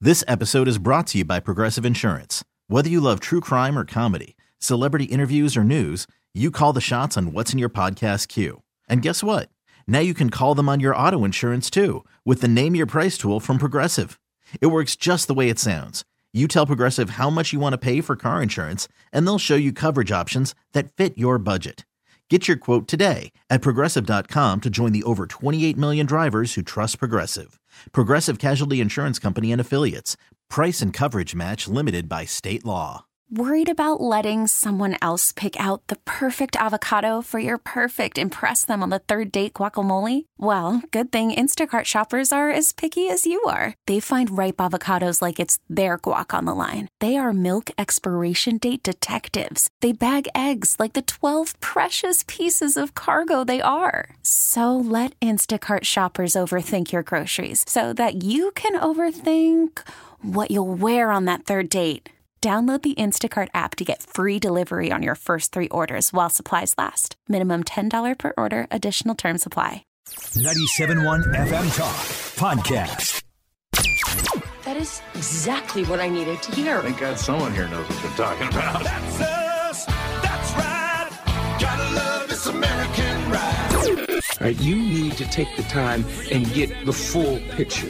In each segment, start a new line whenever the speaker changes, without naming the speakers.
This episode is brought to you by Progressive Insurance. Whether you love true crime or comedy, celebrity interviews or news, you call the shots on what's in your podcast queue. And guess what? Now you can call them on your auto insurance too with the Name Your Price tool from Progressive. It works just the way it sounds. You tell Progressive how much you want to pay for car insurance, and they'll show you coverage options that fit your budget. Get your quote today at Progressive.com to join the over 28 million drivers who trust Progressive. Progressive Casualty Insurance Company and Affiliates. Price and coverage match limited by state law.
Worried about letting someone else pick out the perfect avocado for your perfect impress them on the third date guacamole? Well, good thing Instacart shoppers are as picky as you are. They find ripe avocados like it's their guac on the line. They are milk expiration date detectives. They bag eggs like the 12 precious pieces of cargo they are. So let Instacart shoppers overthink your groceries so that you can overthink what you'll wear on that third date. Download the Instacart app to get free delivery on your first 3 orders while supplies last. Minimum $10 per order. Additional terms apply.
97.1 FM Talk Podcast.
That is exactly what I needed to hear.
Thank God someone here knows what they're talking about.
That's us. That's right. Gotta love this American ride.
All right, you need to take the time and get the full picture.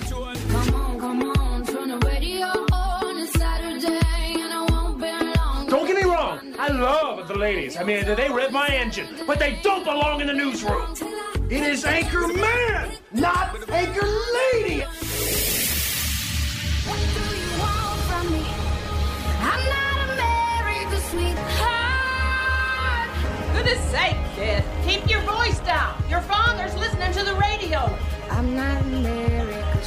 I love the ladies. I mean, they rev my engine, but they don't belong in the newsroom. It is Anchor Man, not Anchor Lady.
What do you want from me? I'm not America's sweetheart.
Goodness sake, kid. Keep your voice down. Your father's listening to the radio.
I'm not America's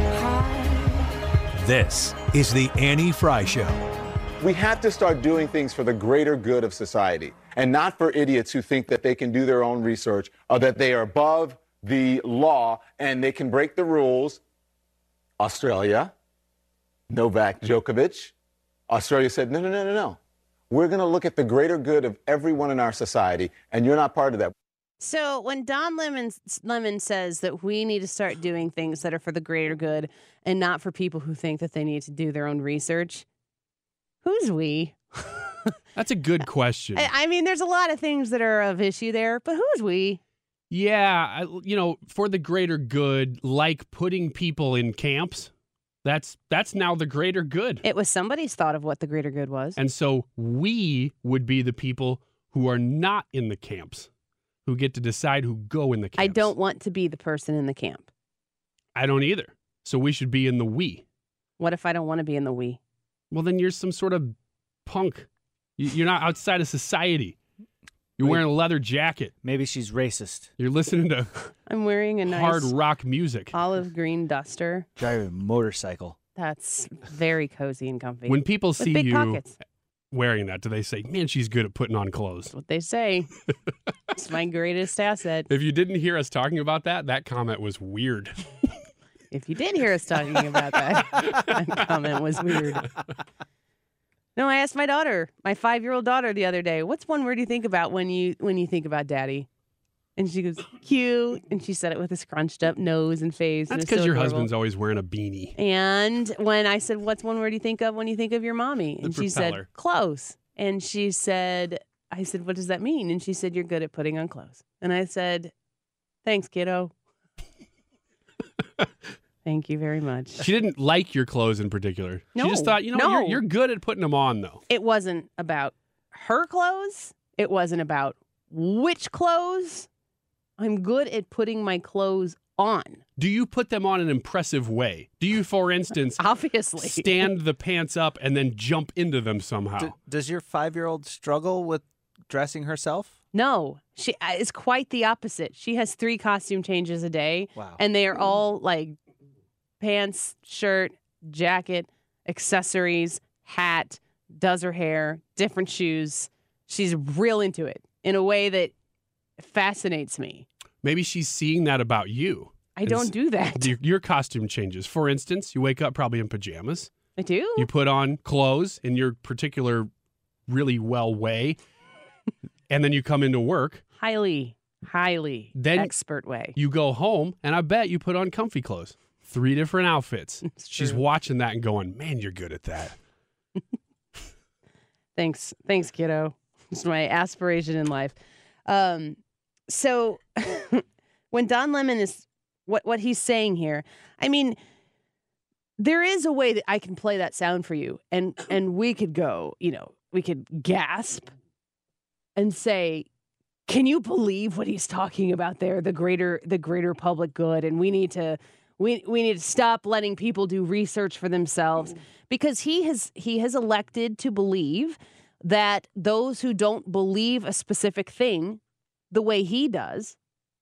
sweetheart.
This is the Annie Fry Show.
We have to start doing things for the greater good of society and not for idiots who think that they can do their own research or that they are above the law and they can break the rules. Australia, Novak Djokovic, Australia said, no. We're going to look at the greater good of everyone in our society, and you're not part of that.
So when Don Lemon says that we need to start doing things that are for the greater good and not for people who think that they need to do their own research, who's we?
That's a good question.
I mean, there's a lot of things that are of issue there, but who's we?
Yeah, for the greater good, like putting people in camps, that's now the greater good.
It was somebody's thought of what the greater good was.
And so we would be the people who are not in the camps, who get to decide who go in the camps.
I don't want to be the person in the camp.
I don't either. So we should be in the we.
What if I don't want to be in the we?
Well, then you're some sort of punk. You're not outside of society. You're wearing a leather jacket.
Maybe she's racist.
You're listening to
I'm wearing a nice
hard rock music.
Olive green duster.
Driving a motorcycle.
That's very cozy and comfy.
When people see
big
you
pockets.
wearing that, do they say, man, she's good at putting on clothes?
That's what they say. It's my greatest asset.
If you didn't hear us talking about that comment was weird.
If you did hear us talking about that comment was weird. No, I asked my daughter, my 5-year-old daughter the other day, what's one word you think about when you think about daddy? And she goes, cute. And she said it with a scrunched up nose and face.
That's because your husband's always wearing a beanie.
And when I said, what's one word you think of when you think of your mommy? And she said, clothes. And I said, what does that mean? And she said, you're good at putting on clothes. And I said, thanks, kiddo. Thank you very much.
She didn't like your clothes in particular.
No,
she just thought, you're good at putting them on, though.
It wasn't about her clothes. It wasn't about which clothes. I'm good at putting my clothes on.
Do you put them on an impressive way? Do you, for instance,
obviously
stand the pants up and then jump into them somehow?
Does your 5-year-old struggle with dressing herself?
No, she is quite the opposite. She has 3 costume changes a day.
Wow.
And they are all like pants, shirt, jacket, accessories, hat, does her hair, different shoes. She's real into it in a way that fascinates me.
Maybe she's seeing that about you.
I don't do that.
Your costume changes. For instance, you wake up probably in pajamas.
I do.
You put on clothes in your particular really well way, and then you come into work.
Highly
then
expert way.
You go home, and I bet you put on comfy clothes. 3 different outfits. She's watching that and going, man, you're good at that.
Thanks, kiddo. It's my aspiration in life. So when Don Lemon is what he's saying here, I mean, there is a way that I can play that sound for you, and we could go, we could gasp and say, can you believe what he's talking about there? The greater public good, and we need to stop letting people do research for themselves, because he has elected to believe that those who don't believe a specific thing the way he does,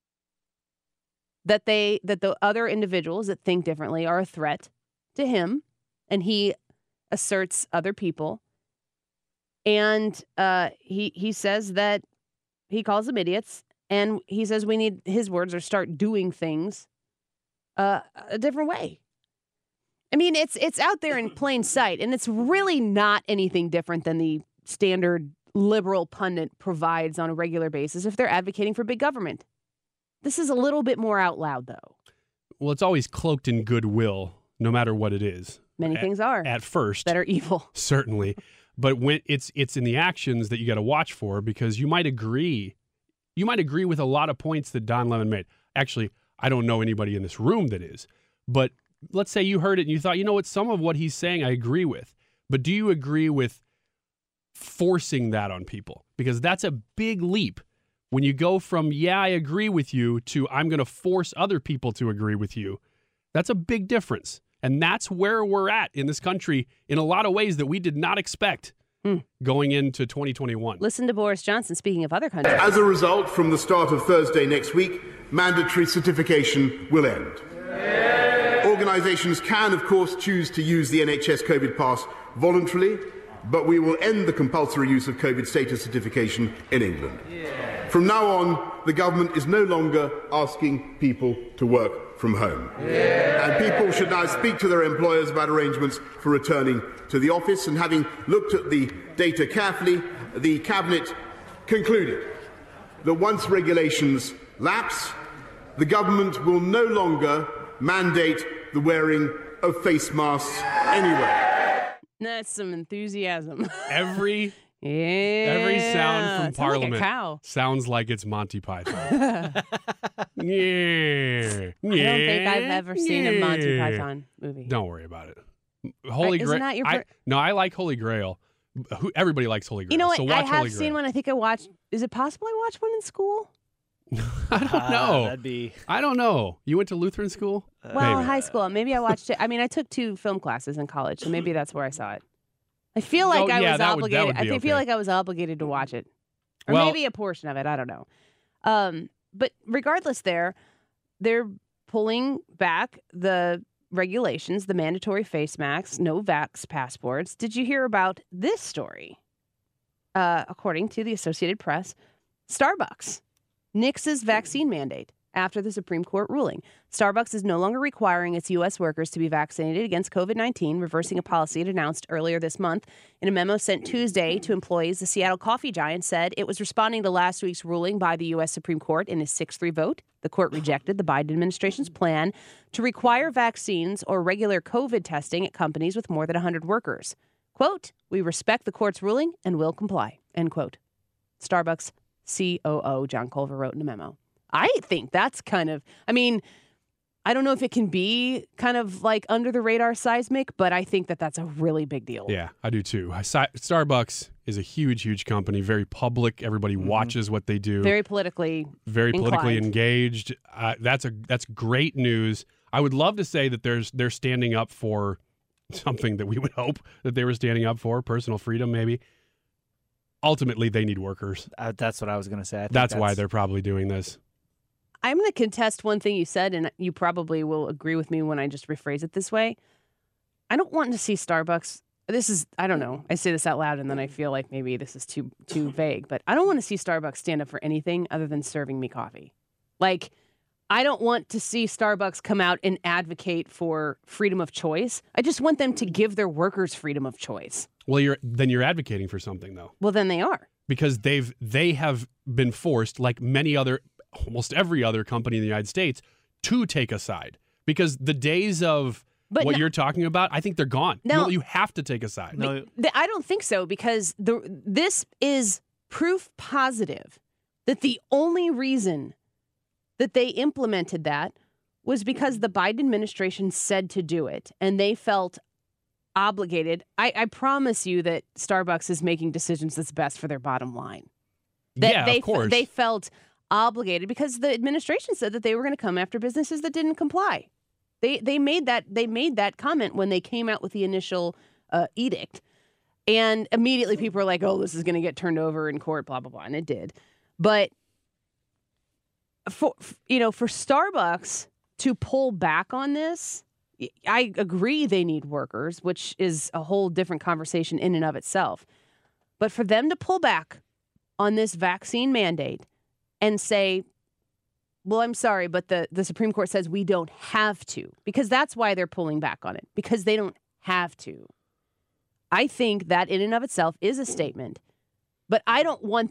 that the other individuals that think differently are a threat to him, and he asserts other people, and he says that he calls them idiots, and he says we need, his words are, start doing things a different way. I mean, it's out there in plain sight, and it's really not anything different than the standard liberal pundit provides on a regular basis if they're advocating for big government. This is a little bit more out loud, though.
Well, it's always cloaked in goodwill, no matter what it is.
Many things are.
At first.
That are evil.
Certainly. But when it's in the actions that you got to watch for, because you might agree with a lot of points that Don Lemon made. Actually, I don't know anybody in this room that is. But let's say you heard it and you thought, you know what, some of what he's saying I agree with. But do you agree with forcing that on people? Because that's a big leap. When you go from, yeah, I agree with you, to I'm going to force other people to agree with you, that's a big difference. And that's where we're at in this country in a lot of ways that we did not expect going into 2021.
Listen to Boris Johnson speaking of other countries.
As a result, from the start of Thursday next week, mandatory certification will end. Organisations can, of course, choose to use the NHS COVID pass voluntarily, but we will end the compulsory use of COVID status certification in England. From now on, the government is no longer asking people to work from home. And people should now speak to their employers about arrangements for returning to the office. And having looked at the data carefully, the Cabinet concluded that once regulations lapse, the government will no longer mandate the wearing of face masks anywhere.
That's some enthusiasm.
Every sound from Parliament
like a cow.
Sounds like it's Monty Python.
I don't think I've ever seen a Monty Python movie.
Don't worry about it. Holy Grail. No, I like Holy Grail. Everybody likes Holy Grail.
You know what?
So watch
I have
Holy
seen
Grail.
one. I think I watched. Is it possible I watched one in school?
I don't know. I don't know. You went to Lutheran school?
Well, high school. Maybe I watched it. I mean, I took 2 film classes in college, so maybe that's where I saw it. I feel like I was obligated. I feel like I was obligated to watch it, or maybe a portion of it. I don't know. But regardless, they're pulling back the regulations, the mandatory face masks, no vax passports. Did you hear about this story? According to the Associated Press, Starbucks nixes vaccine mandate after the Supreme Court ruling. Starbucks is no longer requiring its U.S. workers to be vaccinated against COVID-19, reversing a policy it announced earlier this month. In a memo sent Tuesday to employees, the Seattle coffee giant said it was responding to last week's ruling by the U.S. Supreme Court in a 6-3 vote. The court rejected the Biden administration's plan to require vaccines or regular COVID testing at companies with more than 100 workers. Quote, "We respect the court's ruling and will comply," end quote. Starbucks COO John Culver wrote in a memo. I think that's kind of, I mean, I don't know if it can be kind of like under the radar seismic, but I think that that's a really big deal.
Yeah, I do too. Starbucks is a huge, huge company, very public. Everybody watches what they do.
Very politically
engaged. That's great news. I would love to say that they're standing up for something that we would hope that they were standing up for, personal freedom maybe. Ultimately, they need workers.
That's what I was going to say.
That's why they're probably doing this.
I'm going to contest one thing you said, and you probably will agree with me when I just rephrase it this way. I don't want to see Starbucks. I don't know. I say this out loud, and then I feel like maybe this is too vague, but I don't want to see Starbucks stand up for anything other than serving me coffee. Like, I don't want to see Starbucks come out and advocate for freedom of choice. I just want them to give their workers freedom of choice.
Well, you're advocating for something, though.
Well, then they are.
Because they have been forced, like almost every other company in the United States, to take a side. Because the days of what you're talking about, I think they're gone.
No.
You have to take a side.
No, I don't think so, because this is proof positive that the only reason that they implemented that was because the Biden administration said to do it, and they felt obligated. I promise you that Starbucks is making decisions that's best for their bottom line.
Of course.
They felt obligated because the administration said that they were going to come after businesses that didn't comply. They made that comment when they came out with the initial edict, and immediately people were like, "Oh, this is going to get turned over in court," blah blah blah, and it did. But for Starbucks to pull back on this, I agree they need workers, which is a whole different conversation in and of itself. But for them to pull back on this vaccine mandate and say, well, I'm sorry, but the Supreme Court says we don't have to, because that's why they're pulling back on it, because they don't have to. I think that in and of itself is a statement, but I don't want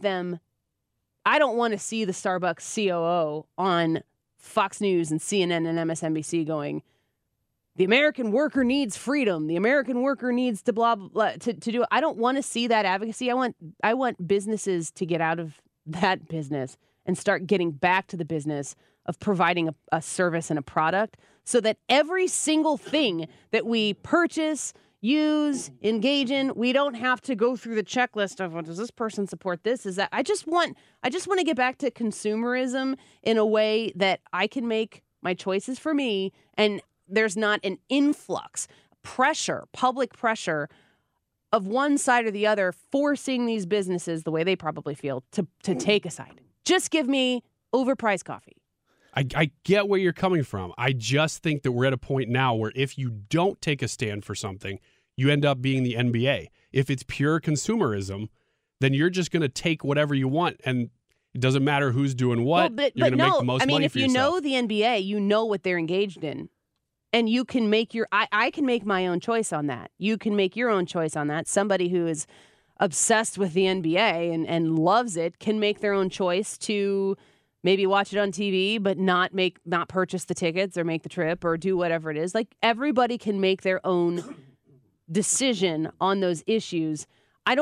to see the Starbucks COO on Fox News and CNN and MSNBC going, the American worker needs freedom. The American worker needs to blah, blah, blah, to do it. I don't want to see that advocacy. I want businesses to get out of that business and start getting back to the business of providing a service and a product, so that every single thing that we purchase, use, engage in, we don't have to go through the checklist of, well, does this person support this? Is that I just want to get back to consumerism in a way that I can make my choices for me, and there's not an influx, public pressure of one side or the other forcing these businesses, the way they probably feel, to take a side. Just give me overpriced coffee.
I get where you're coming from. I just think that we're at a point now where if you don't take a stand for something, you end up being the NBA. If it's pure consumerism, then you're just going to take whatever you want, and it doesn't matter who's doing what.
Well,
you're going to make the most money for yourself.
If you know the NBA, you know what they're engaged in. And you can make I can make my own choice on that. You can make your own choice on that. Somebody who is obsessed with the NBA and loves it can make their own choice to maybe watch it on TV, but not purchase the tickets or make the trip or do whatever it is. Like, everybody can make their own decision on those issues. I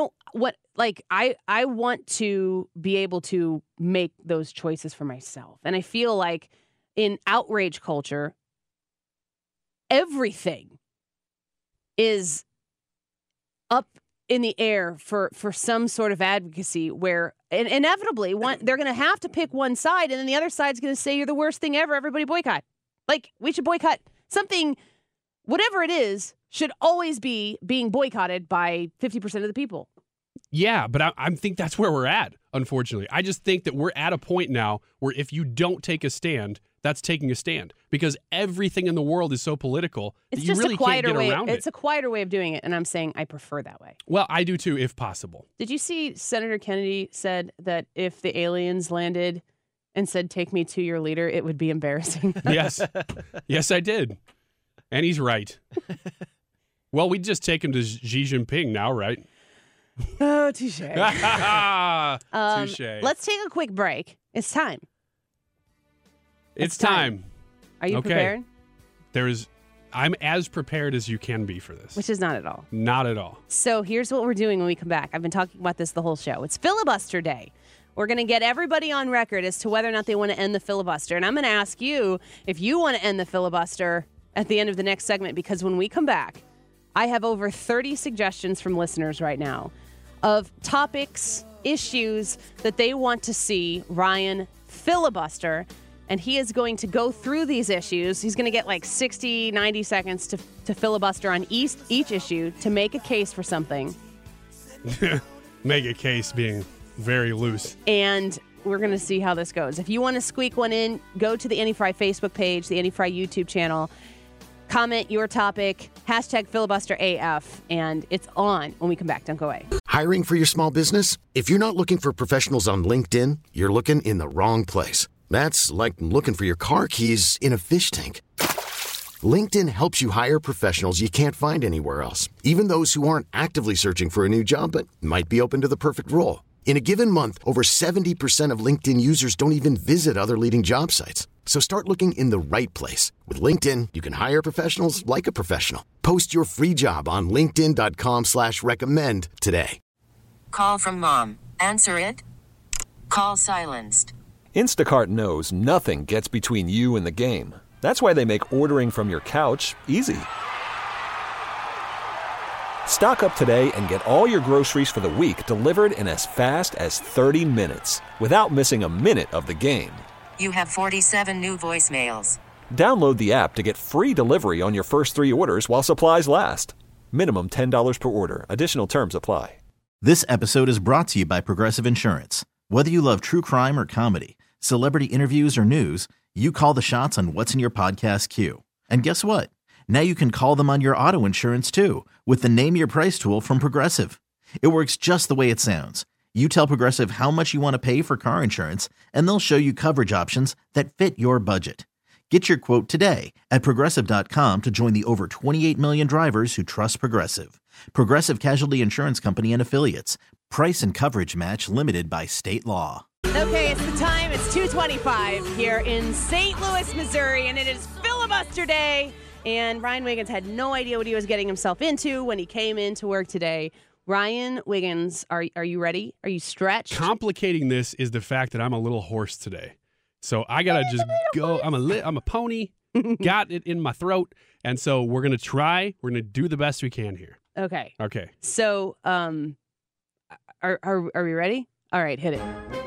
want to be able to make those choices for myself. And I feel like in outrage culture, everything is up in the air for some sort of advocacy where inevitably they're going to have to pick one side, and then the other side's going to say you're the worst thing ever. Everybody boycott. Like, we should boycott something, whatever it is, should always be being boycotted by 50% of the people.
Yeah, but I think that's where we're at, unfortunately. I just think that we're at a point now where if you don't take a stand, that's taking a stand, because everything in the world is so political that you really can't get around it.
It's a quieter way of doing it, and I'm saying I prefer that way.
Well, I do too, if possible.
Did you see Senator Kennedy said that if the aliens landed and said, "Take me to your leader," it would be embarrassing?
Yes. Yes, I did. And he's right. Well, we'd just take him to Xi Jinping now, right?
Oh, touche.
Touche.
Let's take a quick break. It's time.
It's time.
Are you prepared?
I'm as prepared as you can be for this.
Which is not at all.
Not at all.
So here's what we're doing when we come back. I've been talking about this the whole show. It's filibuster day. We're going to get everybody on record as to whether or not they want to end the filibuster. And I'm going to ask you if you want to end the filibuster at the end of the next segment, because when we come back, I have over 30 suggestions from listeners right now of topics, issues that they want to see Ryan filibuster. And he is going to go through these issues. He's going to get like 60, 90 seconds to filibuster on each issue to make a case for something.
Make a case being very loose.
And we're going to see how this goes. If you want to squeak one in, go to the Annie Fry Facebook page, the Annie Fry YouTube channel. Comment your topic, #filibusterAF, and it's on when we come back. Don't go away.
Hiring for your small business? If you're not looking for professionals on LinkedIn, you're looking in the wrong place. That's like looking for your car keys in a fish tank. LinkedIn helps you hire professionals you can't find anywhere else, even those who aren't actively searching for a new job but might be open to the perfect role. In a given month, over 70% of LinkedIn users don't even visit other leading job sites. So start looking in the right place. With LinkedIn, you can hire professionals like a professional. Post your free job on linkedin.com/recommend today.
Call from mom. Answer it. Call silenced.
Instacart knows nothing gets between you and the game. That's why they make ordering from your couch easy. Stock up today and get all your groceries for the week delivered in as fast as 30 minutes without missing a minute of the game.
You have 47 new voicemails.
Download the app to get free delivery on your first 3 orders while supplies last. Minimum $10 per order. Additional terms apply.
This episode is brought to you by Progressive Insurance. Whether you love true crime or comedy, celebrity interviews or news, you call the shots on what's in your podcast queue. And guess what? Now you can call them on your auto insurance too with the Name Your Price tool from Progressive. It works just the way it sounds. You tell Progressive how much you want to pay for car insurance, and they'll show you coverage options that fit your budget. Get your quote today at Progressive.com to join the over 28 million drivers who trust Progressive. Progressive Casualty Insurance Company and Affiliates. Price and coverage match limited by state law.
Okay, it's the time. It's 2:25 here in St. Louis, Missouri, and it is filibuster day. And Ryan Wiggins had no idea what he was getting himself into when he came into work today. Ryan Wiggins, are you ready? Are you stretched?
Complicating this is the fact that I'm a little hoarse today. So I got to just go. I'm a pony, got it in my throat. And so we're going to do the best we can here.
Okay.
Okay.
So, are we ready? All right, hit it.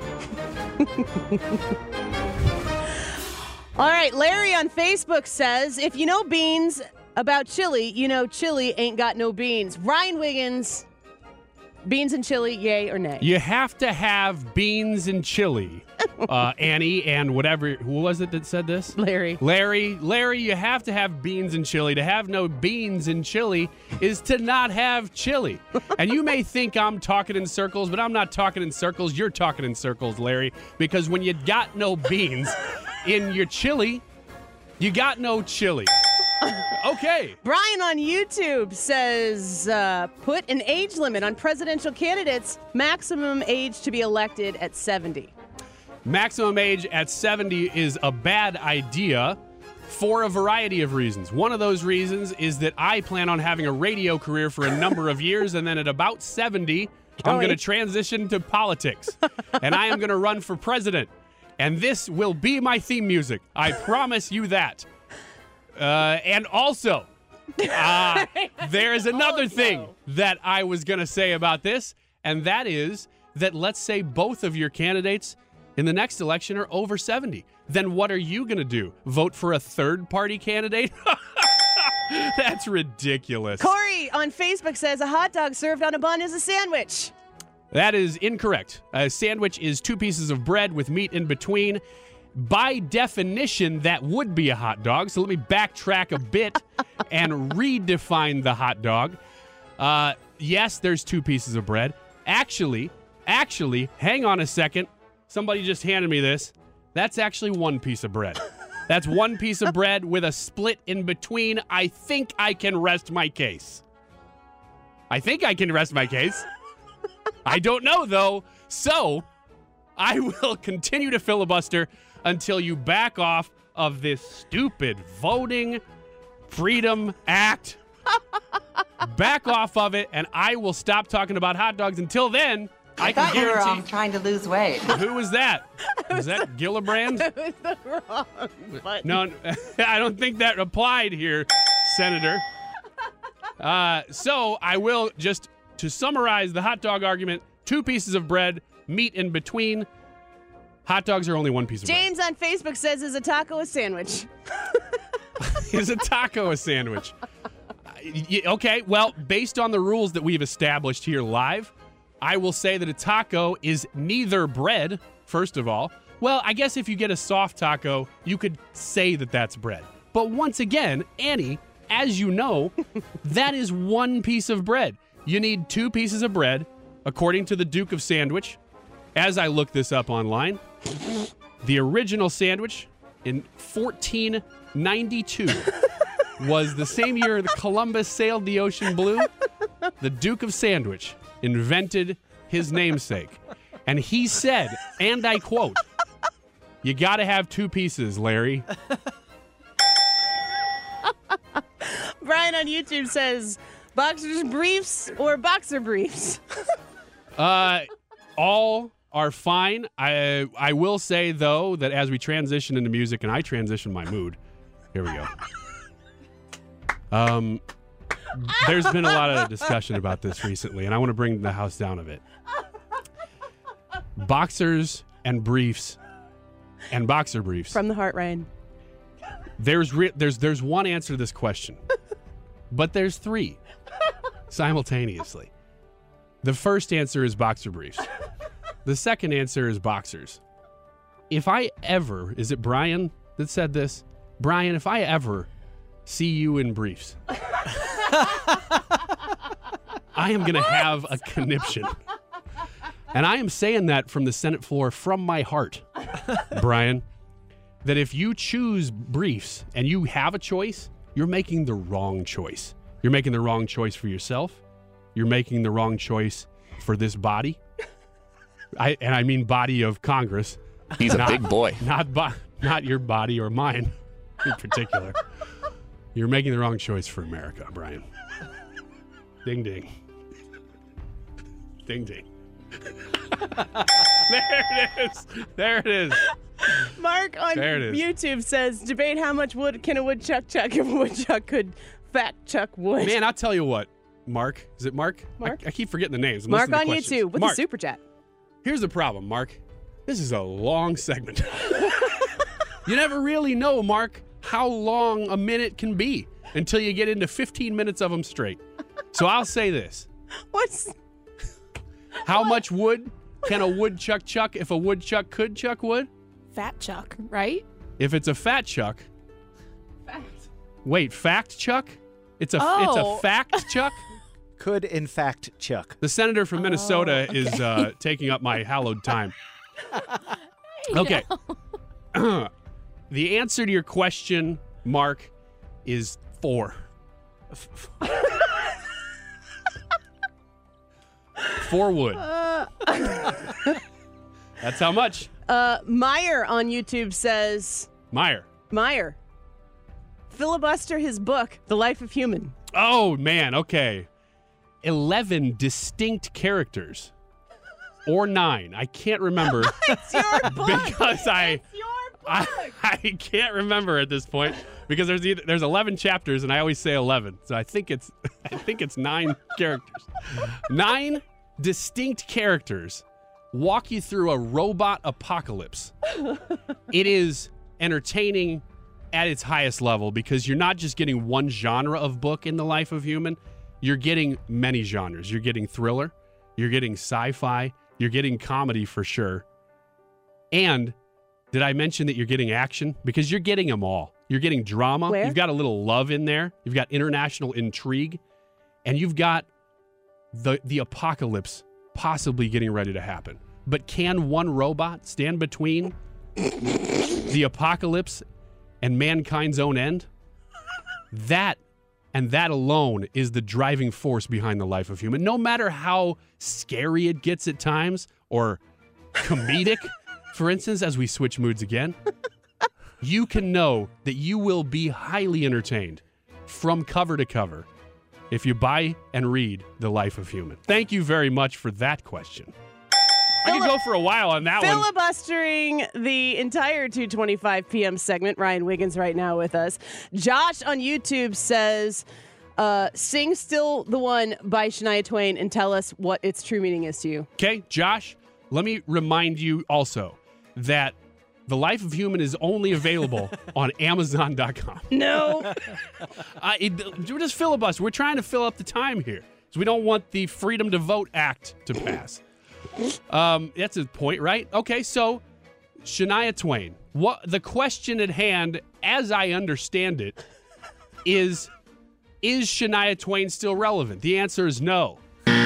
All right, Larry on Facebook says, if you know beans about chili, you know chili ain't got no beans. Ryan Wiggins, beans and chili, yay or nay?
You have to have beans and chili, Annie, and whatever. Who was it that said this?
Larry,
you have to have beans and chili. To have no beans and chili is to not have chili. And you may think I'm talking in circles, but I'm not talking in circles. You're talking in circles, Larry, because when you got no beans in your chili, you got no chili. Okay.
Brian on YouTube says, put an age limit on presidential candidates, maximum age to be elected at 70.
Maximum age at 70 is a bad idea for a variety of reasons. One of those reasons is that I plan on having a radio career for a number of years, and then at about 70, I'm going to transition to politics, and I am going to run for president. And this will be my theme music. I promise you that. And also, there is another thing that I was going to say about this, and that is that let's say both of your candidates in the next election are over 70. Then what are you going to do? Vote for a third-party candidate? That's ridiculous.
Corey on Facebook says a hot dog served on a bun is a sandwich.
That is incorrect. A sandwich is 2 pieces of bread with meat in between. By definition, that would be a hot dog. So let me backtrack a bit and redefine the hot dog. Yes, there's 2 pieces of bread. Actually, hang on a second. Somebody just handed me this. That's actually 1 piece of bread. That's 1 piece of bread with a split in between. I think I can rest my case. I don't know, though. So I will continue to filibuster until you back off of this stupid Voting Freedom Act. Back off of it, and I will stop talking about hot dogs. Until then, I can guarantee.
You were trying to lose weight.
Who was that? Was that Gillibrand?
It was the wrong button.
No, I don't think that applied here, Senator. So I will just, to summarize the hot dog argument, 2 pieces of bread, meat in between. Hot dogs are only 1 piece of bread.
James on Facebook says, is a taco a sandwich?
Is a taco a sandwich? Okay, well, based on the rules that we've established here live, I will say that a taco is neither bread, first of all. Well, I guess if you get a soft taco, you could say that that's bread. But once again, Annie, as you know, that is 1 piece of bread. You need 2 pieces of bread, according to the Duke of Sandwich. As I look this up online, the original sandwich in 1492 was the same year that Columbus sailed the ocean blue. The Duke of Sandwich invented his namesake. And he said, and I quote, You got to have two pieces, Larry.
Brian on YouTube says, boxers briefs or boxer briefs?
All are fine. I will say, though, that as we transition into music and I transition my mood, here we go. There's been a lot of discussion about this recently, and I want to bring the house down a bit. Boxers and briefs and boxer briefs.
From the heart, Ryan.
There's one answer to this question, but there's three simultaneously. The first answer is boxer briefs. The second answer is boxers. If I ever, is it Brian that said this? Brian, if I ever see you in briefs, I am going to have a conniption. And I am saying that from the Senate floor, from my heart, Brian, that if you choose briefs and you have a choice, you're making the wrong choice. You're making the wrong choice for yourself. You're making the wrong choice for this body. I mean body of Congress.
He's a big boy.
Not your body or mine in particular. You're making the wrong choice for America, Brian. Ding, ding. Ding, ding. There it is.
Mark on YouTube says, debate how much wood can a woodchuck chuck if a woodchuck could fact chuck wood.
Man, I'll tell you what, Mark. Is it Mark? I keep forgetting the names.
Mark on YouTube with a super chat.
Here's the problem, Mark. This is a long segment. You never really know, Mark, how long a minute can be until you get into 15 minutes of them straight. So I'll say this. How much wood can a woodchuck chuck if a woodchuck could chuck wood?
Fat chuck, right?
If it's a fat chuck.
Fact.
Wait, fact chuck? It's a fact chuck?
Could, in fact, chuck.
The senator from Minnesota is taking up my hallowed time. Okay. The answer to your question, Mark, is 4. 4 wood. That's how much.
Meyer on YouTube says... Meyer. Filibuster his book, The Life of Human.
Oh, man. Okay. 11 distinct characters. Or 9. I can't remember.
It's your book.
Because
it's your book.
I can't remember at this point because there's 11 chapters and I always say 11. So I think it's 9 characters. 9 distinct characters walk you through a robot apocalypse. It is entertaining at its highest level because you're not just getting one genre of book in The Life of Human. You're getting many genres. You're getting thriller. You're getting sci-fi. You're getting comedy for sure. And did I mention that you're getting action? Because you're getting them all. You're getting drama.
Where?
You've got a little love in there. You've got international intrigue. And you've got the apocalypse possibly getting ready to happen. But can one robot stand between the apocalypse and mankind's own end? That and that alone is the driving force behind The Life of Human. No matter how scary it gets at times or comedic, for instance, as we switch moods again, you can know that you will be highly entertained from cover to cover if you buy and read The Life of Human. Thank you very much for that question. I could go for a while on that one.
Filibustering the entire 2:25 p.m. segment. Ryan Wiggins right now with us. Josh on YouTube says, sing Still the One by Shania Twain and tell us what its true meaning is to you.
Okay, Josh, let me remind you also that The Life of Human is only available on Amazon.com.
No.
We're just filibuster. We're trying to fill up the time here. So we don't want the Freedom to Vote Act to pass. That's a point, right? Okay, so Shania Twain. What the question at hand, as I understand it, is Shania Twain still relevant? The answer is no.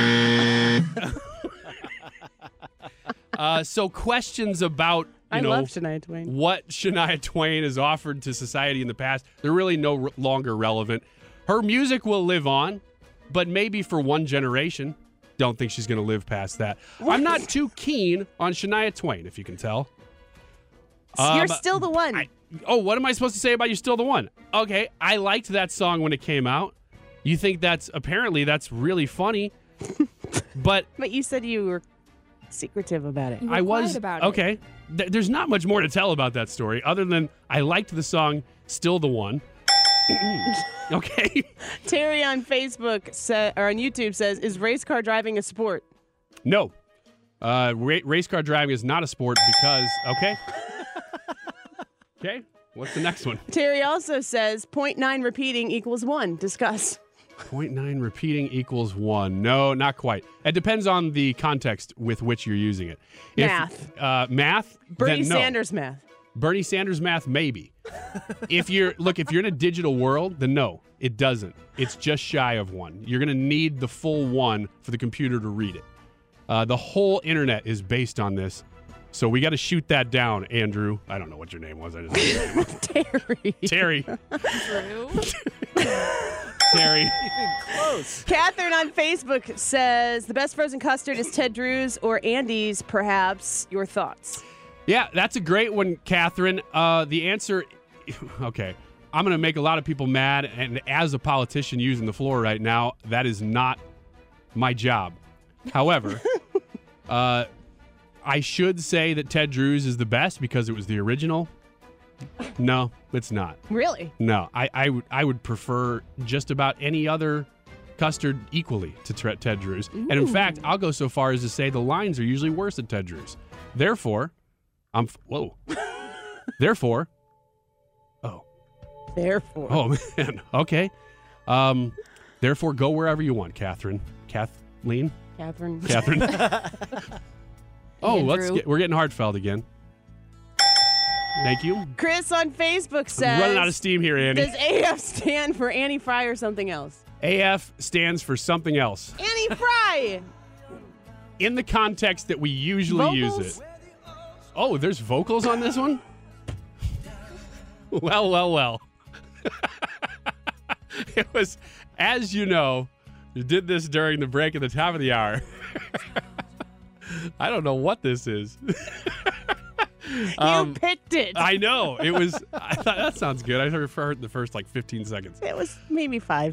So questions about
love Shania Twain.
What Shania Twain has offered to society in the past, they're really no longer relevant. Her music will live on, but maybe for one generation. Don't think she's going to live past that. I'm not too keen on Shania Twain, if you can tell.
You're still the one.
What am I supposed to say about You're Still the One? Okay, I liked that song when it came out. You think that's really funny, but
you said you were secretive about it.
I was
about
okay. There's not much more to tell about that story other than I liked the song Still the One. Okay.
Terry on Facebook or on YouTube says, "Is race car driving a sport?"
No. Race car driving is not a sport because okay. Okay. What's the next one?
Terry also says 0.9 repeating equals 1. Discuss.
0.9 repeating equals 1. No, not quite. It depends on the context with which you're using it.
Math.
Math?
Bernie
then no.
Sanders math.
Bernie Sanders math, maybe. If you're in a digital world, then no, it doesn't. It's just shy of 1. You're going to need the full 1 for the computer to read it. The whole internet is based on this. So we got to shoot that down, Andrew. I don't know what your name was. I just said your name.
Terry.
Terry. Terry.
Close.
Catherine on Facebook says, the best frozen custard is Ted Drew's or Andy's, perhaps. Your thoughts?
Yeah, that's a great one, Catherine. The answer, okay, I'm going to make a lot of people mad, and as a politician using the floor right now, that is not my job. However, I should say that Ted Drew's is the best because it was the original. No, it's not.
Really?
No, I would prefer just about any other custard equally to Ted Drew's.
Ooh.
And in fact, I'll go so far as to say the lines are usually worse at Ted Drew's. Therefore, Therefore. Oh, man. Okay. Therefore, go wherever you want, Catherine. Kathleen?
Catherine.
We're getting heartfelt again. Thank you.
Chris on Facebook says,
I'm running out of steam here, Andy.
Does AF stand for Annie Fry or something else?
AF stands for something else.
Annie Fry!
In the context that we usually use it. Oh, there's vocals on this one? Well. It was, as you know, you did this during the break at the top of the hour. I don't know what this is.
You picked it.
I know. It was, I thought that sounds good. I heard the first 15 seconds.
It was maybe 5.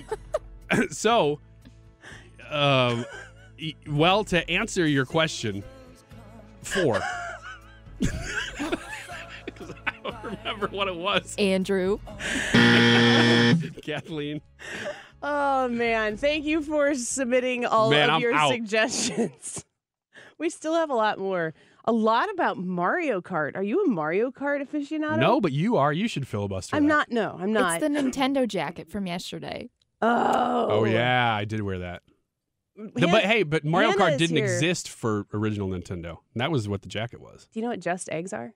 Well, to answer your question, 4. Because I don't remember what it was.
Andrew.
Kathleen.
Oh, man. Thank you for submitting all of your suggestions. We still have a lot more. A lot about Mario Kart. Are you a Mario Kart aficionado?
No, but you are. You should filibuster.
I'm not. No, I'm not.
It's the Nintendo jacket from yesterday.
Oh.
Oh, yeah. I did wear that. But Mario Kart didn't exist for original Nintendo. That was what the jacket was.
Do you know what Just Eggs are?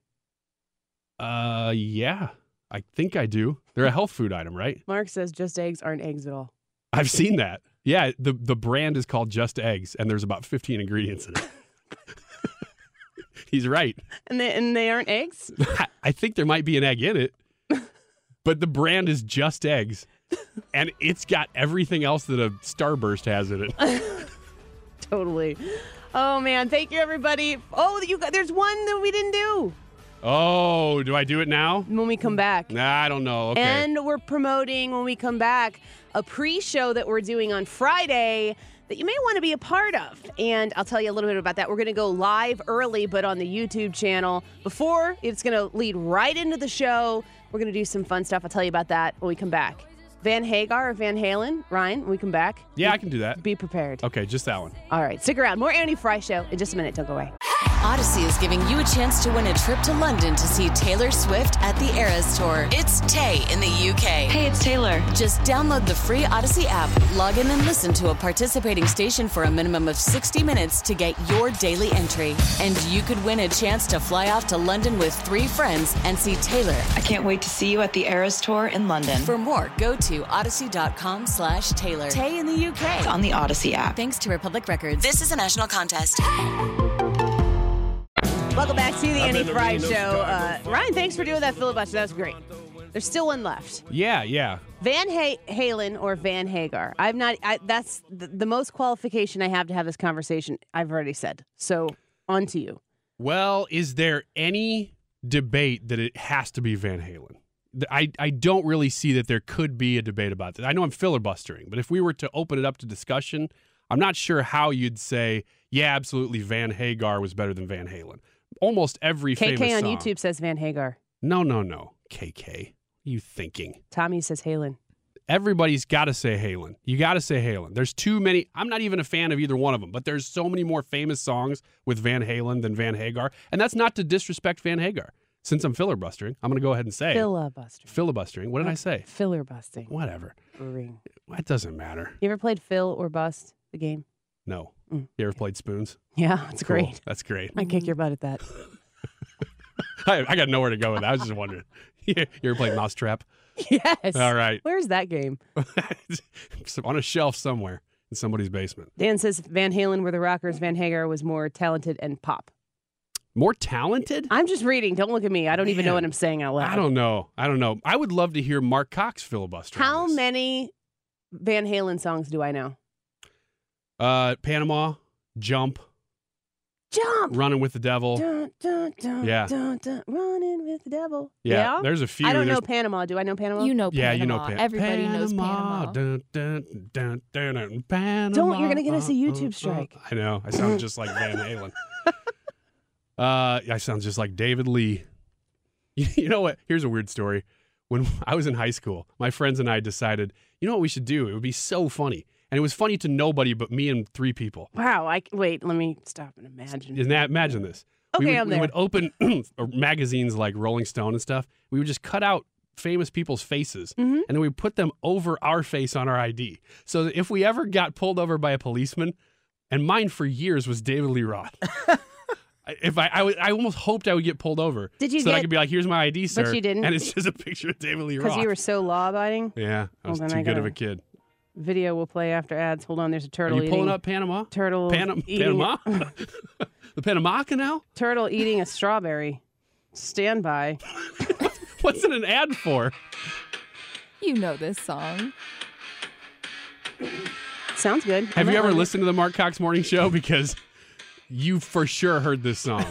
Yeah. I think I do. They're a health food item, right?
Mark says Just Eggs aren't eggs at all.
I've seen that. Yeah, the brand is called Just Eggs, and there's about 15 ingredients in it. He's right.
And they aren't eggs?
I think there might be an egg in it, but the brand is Just Eggs, and it's got everything else that a Starburst has in it.
Totally. Oh, man. Thank you, everybody. Oh, there's one that we didn't do.
Oh, do I do it now?
When we come back.
Nah, I don't know. Okay.
And we're promoting, when we come back, a pre-show that we're doing on Friday that you may want to be a part of. And I'll tell you a little bit about that. We're going to go live early, but on the YouTube channel. Before, it's going to lead right into the show. We're going to do some fun stuff. I'll tell you about that when we come back. Van Hagar or Van Halen? Ryan, when we come back?
Yeah, I can do that.
Be prepared.
Okay, just that one.
All right, stick around. More Andy Fry Show in just a minute. Don't go away.
Odyssey is giving you a chance to win a trip to London to see Taylor Swift at the Eras Tour. It's Tay in the UK.
Hey, it's Taylor.
Just download the free Odyssey app, log in and listen to a participating station for a minimum of 60 minutes to get your daily entry. And you could win a chance to fly off to London with 3 friends and see Taylor.
I can't wait to see you at the Eras Tour in London.
For more, go to odyssey.com/Taylor. Tay in the UK.
It's on the Odyssey app.
Thanks to Republic Records. This is a national contest.
Welcome back to the Andy Fry Show. Ryan, thanks for doing that filibuster. That was great. There's still one left.
Yeah.
Van Halen or Van Hagar. That's the most qualification I have to have this conversation. I've already said. So on to you.
Well, is there any debate that it has to be Van Halen. I don't really see that there could be a debate about this. I know I'm filibustering, but if we were to open it up to discussion, I'm not sure how you'd say, yeah, absolutely, Van Hagar was better than Van Halen. Almost every famous
KK on
song.
YouTube says Van Hagar.
No. KK. What are you thinking?
Tommy says Halen.
Everybody's got to say Halen. You got to say Halen. There's too many. I'm not even a fan of either one of them, but there's so many more famous songs with Van Halen than Van Hagar. And that's not to disrespect Van Hagar. Since I'm filibustering, I'm going to go ahead and say. Filibustering. What did I say?
Filler-busting.
Whatever.
Ring.
It doesn't matter.
You ever played Fill or Bust, the game?
No. You ever played Spoons?
Yeah, it's
Cool.
great.
That's great.
I kick your butt at that.
I got nowhere to go with that. I was just wondering. You ever played Mousetrap?
Yes.
All right.
Where's that game?
On a shelf somewhere in somebody's basement.
Dan says Van Halen were the rockers. Van Hagar was more talented and pop.
More talented?
I'm just reading. Don't look at me. I don't even know what I'm saying out loud.
I don't know. I would love to hear Mark Cox filibuster.
How many Van Halen songs do I know?
Panama, Jump, Running with the Devil.
Dun, dun, dun,
Yeah.
dun, dun, running with the devil.
Yeah, there's a few.
I don't know
There's-
Panama. Do I know Panama?
You know Panama.
Yeah, you know Panama.
Everybody knows Panama.
Dun, dun, dun, dun, dun, Panama.
Don't. You're going to get us a YouTube strike.
I know. I sound just like Van Halen. I sound just like David Lee. You know what? Here's a weird story. When I was in high school, my friends and I decided, you know what we should do? It would be so funny. And it was funny to nobody but me and 3 people.
Wow. Wait, let me stop and imagine.
Imagine this.
Okay,
we would open magazines like Rolling Stone and stuff. We would just cut out famous people's faces, and then we would put them over our face on our ID. So that if we ever got pulled over by a policeman, and mine for years was David Lee Roth. I almost hoped I would get pulled over.
Did you
so that I could be like, here's my ID, sir.
But you didn't?
And it's just a picture of David Lee Roth.
Because you were so law-abiding?
Yeah, I was
Well, then
too
I
good of
gotta-
a kid.
Video will play after ads. Hold on, there's a turtle
Are you
eating.
pulling up Panama?
Turtle eating.
Panama? The Panama Canal?
Turtle eating a strawberry. Stand by.
What's it an ad for?
You know this song.
Sounds good.
Have you ever listened to the Mark Cox Morning Show? Because you for sure heard this song.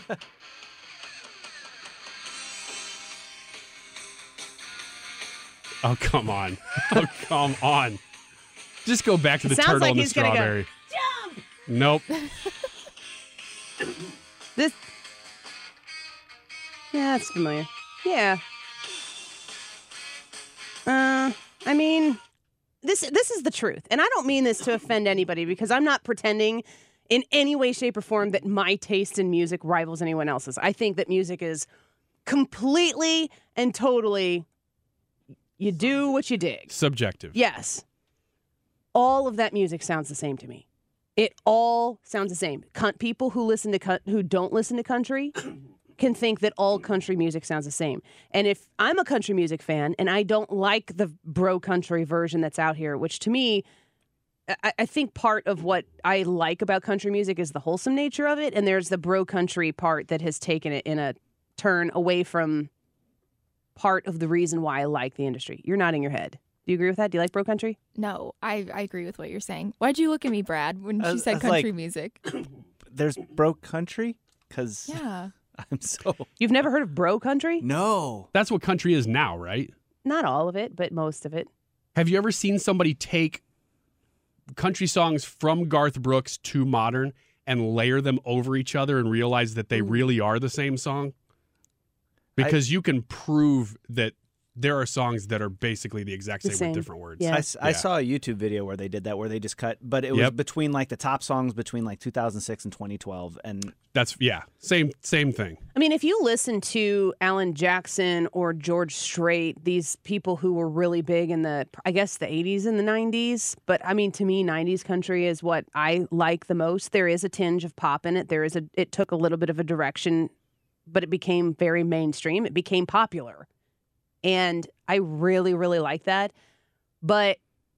Oh, come on. Oh, come on. Just go back to the
Sounds
turtle
like
and the
he's gonna go,
strawberry.
Jump!
Nope.
This. Yeah, it's familiar. Yeah. I mean, this is the truth, and I don't mean this to offend anybody because I'm not pretending in any way, shape, or form that my taste in music rivals anyone else's. I think that music is completely and totally. You do what you dig.
Subjective.
Yes. All of that music sounds the same to me. It all sounds the same. People who who don't listen to country can think that all country music sounds the same. And if I'm a country music fan and I don't like the bro country version that's out here, which to me, I think part of what I like about country music is the wholesome nature of it. And there's the bro country part that has taken it in a turn away from part of the reason why I like the industry. You're nodding your head. Do you agree with that? Do you like bro country?
No, I agree with what you're saying. Why'd you look at me, Brad, when she said
was
country
like-
music?
There's bro country? Because
Yeah.
I'm so...
You've never heard of bro country?
No.
That's what country is now, right?
Not all of it, but most of it.
Have you ever seen somebody take country songs from Garth Brooks to modern and layer them over each other and realize that they really are the same song? Because you can prove that there are songs that are basically the exact same with different words.
Yeah. I saw a YouTube video where they did that, where they just cut, but it was between like the top songs between like 2006 and 2012. And
that's, same thing.
I mean, if you listen to Alan Jackson or George Strait, these people who were really big in the 80s and the 90s, but I mean, to me, 90s country is what I like the most. There is a tinge of pop in it. It took a little bit of a direction, but it became very mainstream. It became popular. And I really, really like that. But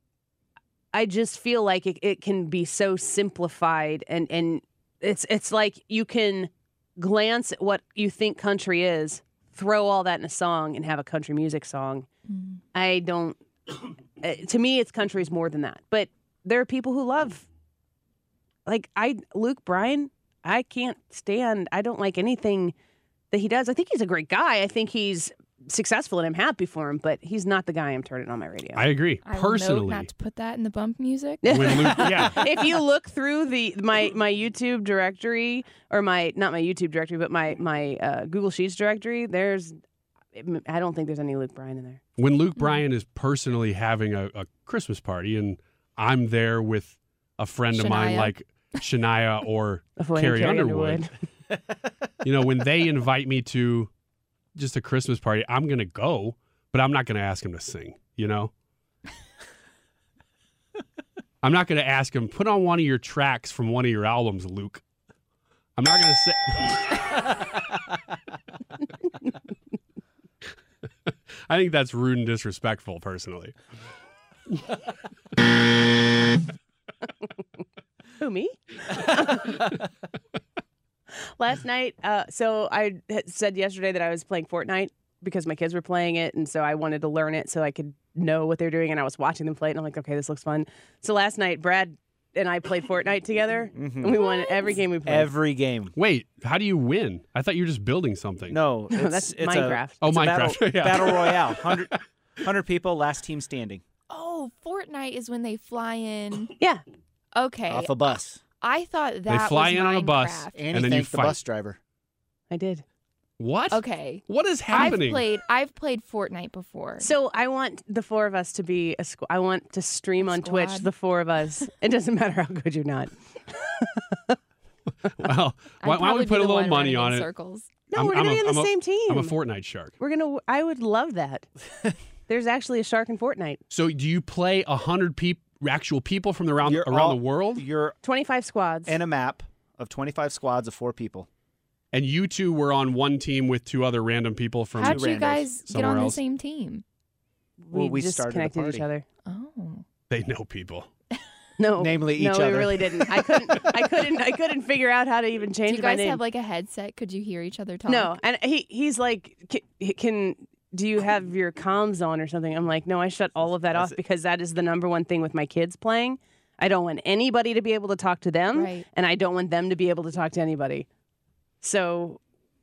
I just feel like it can be so simplified. And it's like you can glance at what you think country is, throw all that in a song, and have a country music song. I don't... to me, it's country is more than that. But there are people who love... Luke Bryan, I can't stand... I don't like anything that he does. I think he's a great guy. I think he's successful, and I'm happy for him. But he's not the guy I'm turning on my radio.
I agree.
I
Personally,
note not to put that in the bump music.
When Luke, yeah.
If you look through my YouTube directory, or not my YouTube directory, but my Google Sheets directory, I don't think there's any Luke Bryan in there.
When Luke Bryan is personally having a Christmas party, and I'm there with a friend of mine like Shania or Carrie Underwood, when they invite me to just a Christmas party, I'm going to go, but I'm not going to ask him to sing, I'm not going to ask him, put on one of your tracks from one of your albums, Luke. I'm not going to say... I think that's rude and disrespectful, personally.
Who, me? Last night, so I had said yesterday that I was playing Fortnite because my kids were playing it, and so I wanted to learn it so I could know what they're doing, and I was watching them play it, and I'm like, okay, this looks fun. So last night, Brad and I played Fortnite together, and we won every game we played.
Every game.
Wait, how do you win? I thought you were just building something.
No,
that's Minecraft.
Minecraft.
Battle Royale. 100 people, last team standing.
Oh, Fortnite is when they fly in.
Yeah.
Okay.
Off a bus.
I thought that
they fly
was
in on a bus,
Minecraft.
And
then
you
you
thank the
fight.
bus driver.
I did.
What?
Okay.
What is happening?
I've played Fortnite before.
So I want the four of us to be a squad. I want to stream on
Squad.
Twitch, the four of us. It doesn't matter how good you're not.
Well, why don't we put a little money on it?
Circles.
No, we're going to be on the same team.
I'm a Fortnite shark.
I would love that. There's actually a shark in Fortnite.
So do you play 100 actual people from around the world?
You're
25 squads.
in a map of 25 squads of 4 people.
And you two were on one team with 2 other random people from
How'd you guys get
somewhere
on
else?
the same team?
We
just
started a
connected
party.
each other.
Oh.
They know people.
No,
Namely each
no,
other.
we really didn't. I couldn't figure out how to even
Do
change
you
my
guys
name.
have like a headset? Could you hear each other talk?
No, and he's like, do you have your comms on or something? I'm like, no, I shut all of that off because that is the number one thing with my kids playing. I don't want anybody to be able to talk to them, and I don't want them to be able to talk to anybody. So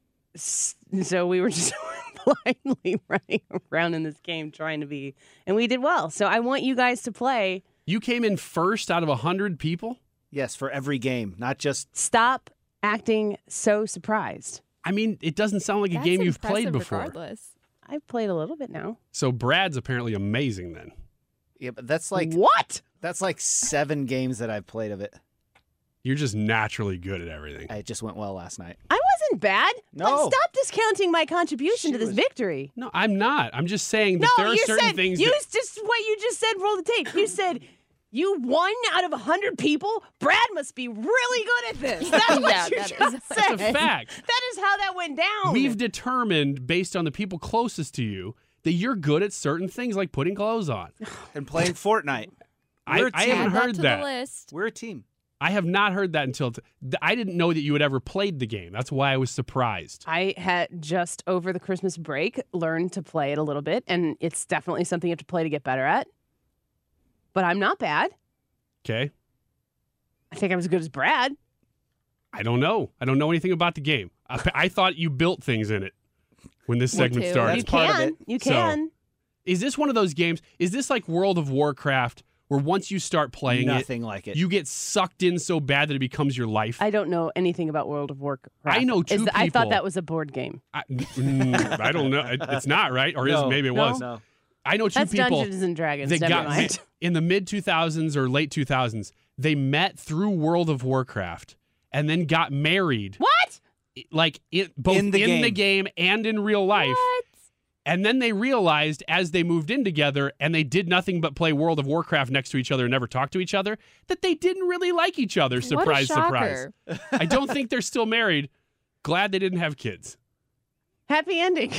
we were just blindly running around in this game trying to be, and we did well. So I want you guys to play.
You came in first out of 100 people?
Yes, for every game, not just...
Stop acting so surprised.
I mean, it doesn't sound like a game you've played before.
Regardless.
I've played a little bit now.
So Brad's apparently amazing then.
Yeah, but that's like...
What?
That's like 7 games that I've played of it.
You're just naturally good at everything.
It just went well last night.
I wasn't bad.
No.
But stop discounting my contribution to this victory.
No, I'm not. I'm just saying that there are certain things that...
what you just said, roll the tape. You said you won out of 100 people? Brad must be really good at this. That's what you just said.
That's a fact.
That is how that went down.
We've determined, based on the people closest to you, that you're good at certain things like putting clothes on.
And playing Fortnite.
I haven't heard that.
We're a team.
I have not heard that until... I didn't know that you had ever played the game. That's why I was surprised.
I had just over the Christmas break learned to play it a little bit, and it's definitely something you have to play to get better at. But I'm not bad.
Okay.
I think I'm as good as Brad.
I don't know. I don't know anything about the game. I thought you built things in it when this segment started.
You can. You can.
So, is this one of those games? Is this like World of Warcraft, where once you start playing
Nothing like it.
You get sucked in so bad that it becomes your life?
I don't know anything about World of Warcraft.
I know 2 people.
I thought that was a board game.
I don't know. It's not, right? Or maybe it was.
No.
I know 2
That's
people.
Dungeons and Dragons.
That
Never
got
mind.
in the mid-2000s or late 2000s. They met through World of Warcraft and then got married.
What?
Like both in
the
game and in real life.
What?
And then they realized as they moved in together and they did nothing but play World of Warcraft next to each other and never talk to each other, that they didn't really like each other. Surprise, surprise. I don't think they're still married. Glad they didn't have kids.
Happy ending.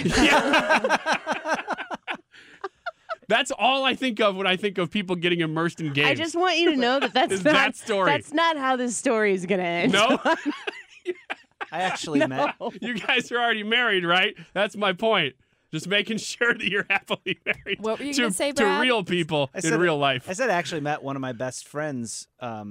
That's all I think of when I think of people getting immersed in games.
I just want you to know that that's
Is
not
that story.
That's not how this story is going to end.
No?
I actually met.
You guys are already married, right? That's my point. Just making sure that you're happily married
What were you
to,
gonna say,
to
Brad?
real people in real life.
I said I actually met one of my best friends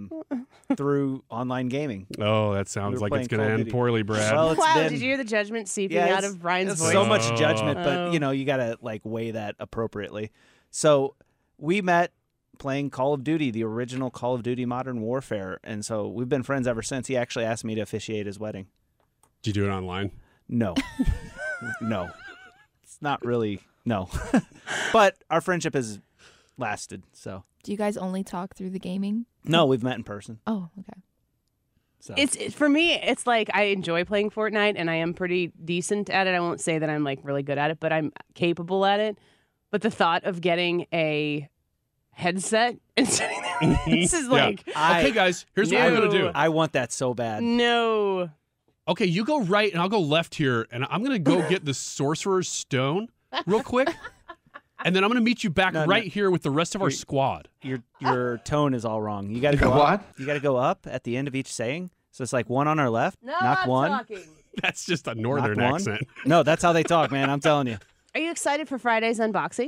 through online gaming.
Oh, that sounds
We were
like it's
playing
going to
Call of
end
Duty.
poorly, Brad.
Well, it's
Wow,
been,
did you hear the judgment seeping
yeah,
out of Ryan's
it's
voice?
so much judgment, but
Oh.
you got to weigh that appropriately. So we met playing Call of Duty, the original Call of Duty Modern Warfare, and so we've been friends ever since. He actually asked me to officiate his wedding.
Did you do it online?
No. No. It's not really, no. But our friendship has lasted, so.
Do you guys only talk through the gaming?
No, we've met in person.
Oh, okay.
So.
It's for me, it's like I enjoy playing Fortnite and I am pretty decent at it. I won't say that I'm like really good at it, but I'm capable at it. But the thought of getting a headset and sitting there, this is like,
okay, guys, here's what we're going to do.
I want that so bad.
No.
Okay, you go right and I'll go left here, and I'm going to go get the Sorcerer's Stone real quick, and then I'm going to meet you back here with the rest of our squad.
Your tone is all wrong. You got to go up. You got to go up at the end of each saying. So it's like one on our left, knock one.
That's just a northern
knock one.
accent.
No, that's how they talk, man. I'm telling you.
Are you excited for Friday's unboxing?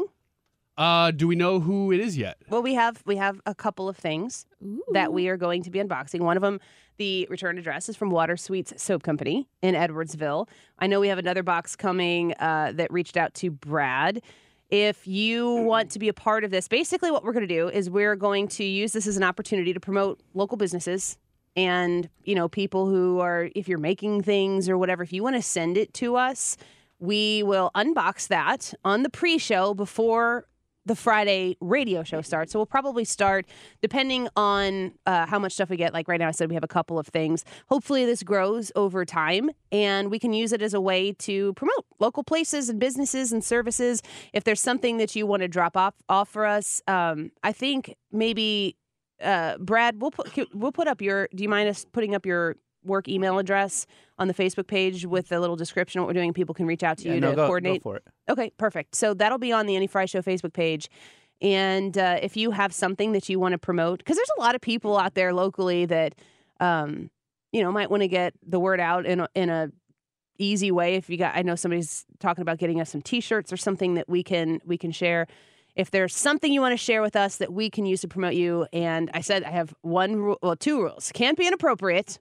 Do we know who it is yet?
Well, we have a couple of things that we are going to be unboxing. One of them, the return address, is from Water Sweets Soap Company in Edwardsville. I know we have another box coming that reached out to Brad. If you want to be a part of this, basically what we're going to do is we're going to use this as an opportunity to promote local businesses and, people who are, if you're making things or whatever, if you want to send it to us, we will unbox that on the pre-show before the Friday radio show starts. So we'll probably start, depending on how much stuff we get. Like right now, I said we have a couple of things. Hopefully this grows over time, and we can use it as a way to promote local places and businesses and services. If there's something that you want to drop off for us, I think maybe, Brad, we'll put up your, do you mind us putting up your work email address on the Facebook page with a little description of what we're doing? People can reach out to you to coordinate.
Go for it.
Okay, perfect. So that'll be on the Annie Fry Show Facebook page. And if you have something that you want to promote, because there's a lot of people out there locally that, might want to get the word out in a easy way. I know somebody's talking about getting us some T-shirts or something that we can share. If there's something you want to share with us that we can use to promote you, and I said I have two rules: can't be inappropriate.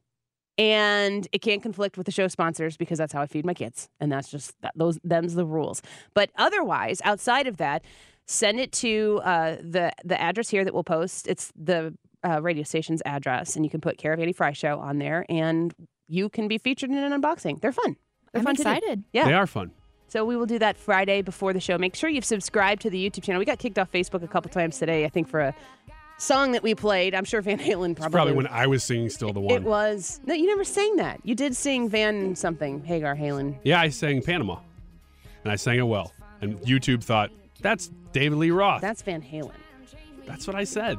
And it can't conflict with the show sponsors because that's how I feed my kids. And that's just, them's the rules. But otherwise, outside of that, send it to the address here that we'll post. It's the radio station's address. And you can put Care of Annie Fry Show on there. And you can be featured in an unboxing. They're fun.
I'm excited.
Yeah.
They are fun.
So we will do that Friday before the show. Make sure you've subscribed to the YouTube channel. We got kicked off Facebook a couple times today, I think, for a song that we played. I'm sure Van Halen probably.
It's probably when I was singing Still the One.
It was. No, you never sang that. You did sing Van something, Hagar Halen.
Yeah, I sang Panama. And I sang it well. And YouTube thought, that's David Lee Roth.
That's Van Halen.
That's what I said.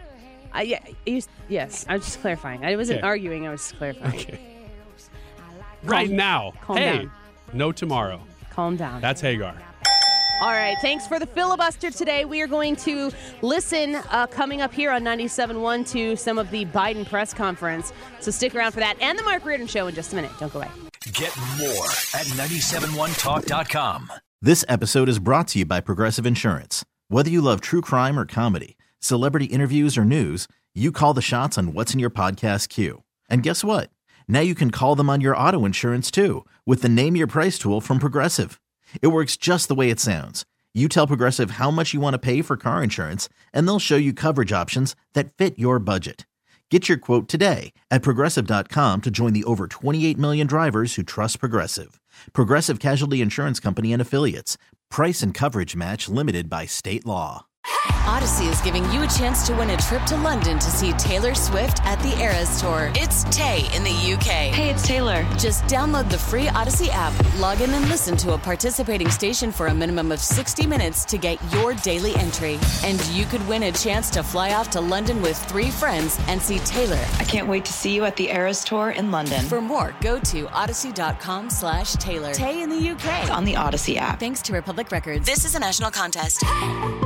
Yes, I was just clarifying. I wasn't arguing, I was just clarifying.
Okay. Right now.
Calm down.
No tomorrow.
Calm down.
That's Hagar.
All right, thanks for the filibuster today. We are going to listen coming up here on 97.1 to some of the Biden press conference. So stick around for that and the Mark Reardon Show in just a minute. Don't go away.
Get more at 971talk.com.
This episode is brought to you by Progressive Insurance. Whether you love true crime or comedy, celebrity interviews or news, you call the shots on what's in your podcast queue. And guess what? Now you can call them on your auto insurance too with the Name Your Price tool from Progressive. It works just the way it sounds. You tell Progressive how much you want to pay for car insurance, and they'll show you coverage options that fit your budget. Get your quote today at Progressive.com to join the over 28 million drivers who trust Progressive. Progressive Casualty Insurance Company and Affiliates. Price and coverage match limited by state law.
Odyssey is giving you a chance to win a trip to London to see Taylor Swift at the Eras Tour. It's Tay in the UK.
Hey, it's Taylor.
Just download the free Odyssey app, log in and listen to a participating station for a minimum of 60 minutes to get your daily entry. And you could win a chance to fly off to London with 3 friends and see Taylor.
I can't wait to see you at the Eras Tour in London.
For more, go to odyssey.com/Taylor. Tay in the UK.
It's on the Odyssey app.
Thanks to Republic Records. This is a national contest.